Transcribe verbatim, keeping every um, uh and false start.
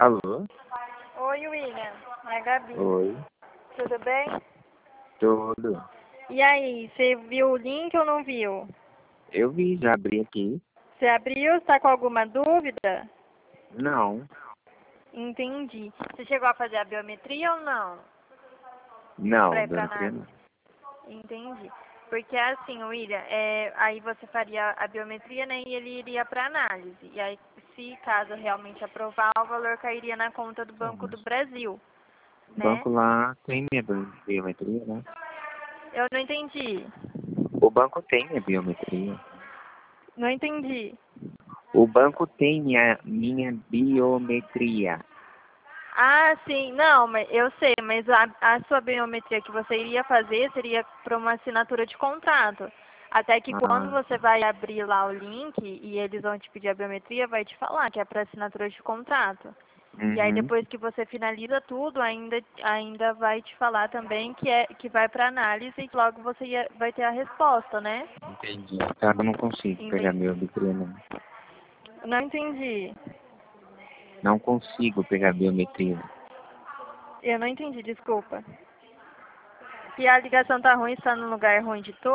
Alô? Oi, William. É a Gabi. Oi. Tudo bem? Tudo. E aí, você viu o link ou não viu? Eu vi, já abri aqui. Você abriu? Está com alguma dúvida? Não. Entendi. Você chegou a fazer a biometria ou não? Pra Não, ir pra biometria análise. não. Entendi. Porque assim, William, é, aí você faria a biometria, né, e ele iria para análise. E aí, se caso realmente aprovar, o valor cairia na conta do Então, Banco do mas Brasil, o né? banco lá tem minha bio- biometria, né? Eu não entendi. O banco tem minha biometria. Não entendi. O banco tem minha, minha biometria. Ah, sim. Não, mas eu sei, mas a, a sua biometria que você iria fazer seria para uma assinatura de contrato. Até que quando Ah, você vai abrir lá o link e eles vão te pedir a biometria, vai te falar que é para assinatura de contrato. E aí uhum. depois que você finaliza tudo, ainda, ainda vai te falar também que, é, que vai para análise e logo você ia, vai ter a resposta, né? Entendi. Cara, eu não consigo pegar Entendi. biometria, não. Não entendi. Não consigo pegar biometria. Eu não entendi, desculpa. Se a ligação tá ruim, está num lugar ruim de todo.